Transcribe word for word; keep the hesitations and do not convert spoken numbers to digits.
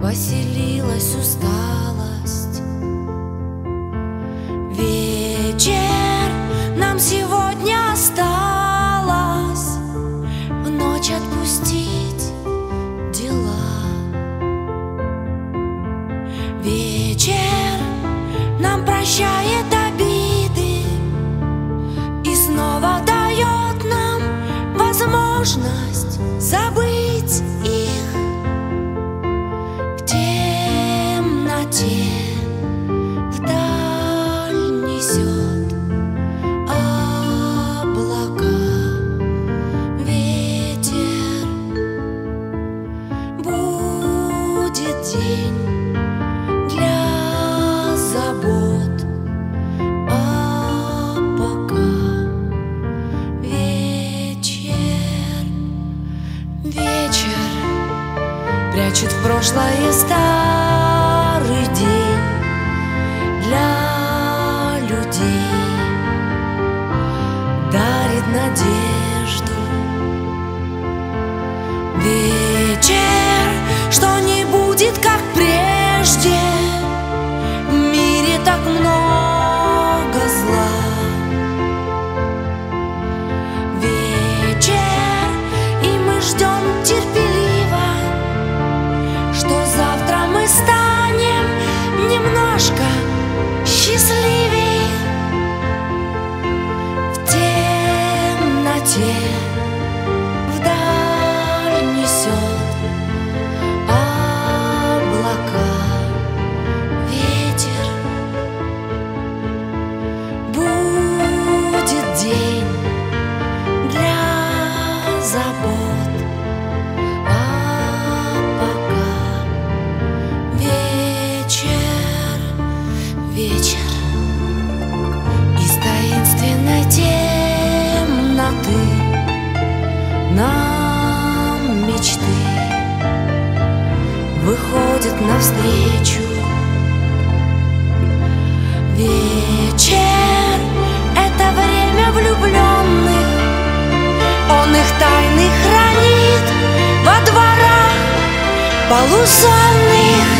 поселилась усталость. Вечер нам сегодня осталось в ночь отпустить дела. Вечер нам прощает обиды и снова дает нам возможность забыть их. В темноте вдаль несет облака ветер. Будет день для забот, а пока вечер. Вечер прячет в прошлое старый день для людей, дарит надежду. Вечер, что не будет как прежде. В мире так много зла. Вечер, и мы ждем терпеливо, что завтра мы станем немножко счастливее. В темноте вдаль несет облака ветер. Будет день для забот, а пока вечер. Вечер из таинственной темноты нам мечты выходят навстречу. Вечер — это время влюбленных, он их тайны хранит во дворах полусонных.